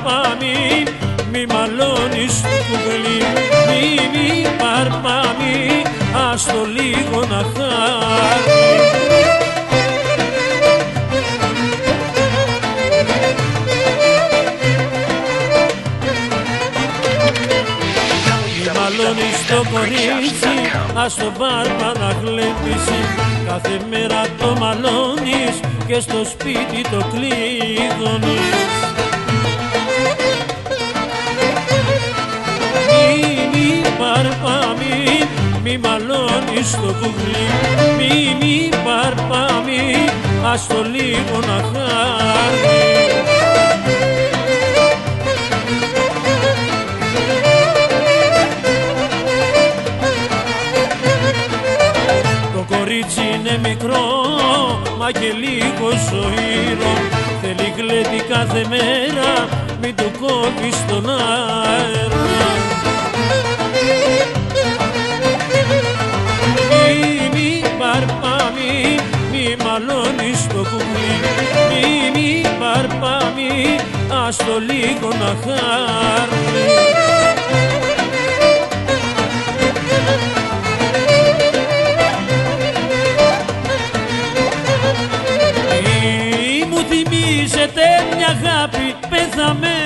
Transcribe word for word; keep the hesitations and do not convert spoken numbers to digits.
παρπάμι, μη μαλώνεις το κουκλί, μη μη παρπάμι, ας το λίγο να χάρει. Μη μαλώνεις το κορίτσι, ας το πάρπα να χλέπισει, κάθε μέρα το μαλώνεις και στο σπίτι το κλείδωνεις. Παρπάμι, μη μαλώνεις το κουκλί, μη μη παρπάμι, ας το λίγο να χάρει. Το κορίτσι είναι μικρό, μα και λίγο ζωήρο, θέλει γλέντι κάθε μέρα, μην του κόβεις τον αέρα. Μη μαλώνεις το κουκλί, μη μη παρπάμι, ας το λίγο να χάρει. Μη μου θυμίζετε μια αγάπη πεθαμένη,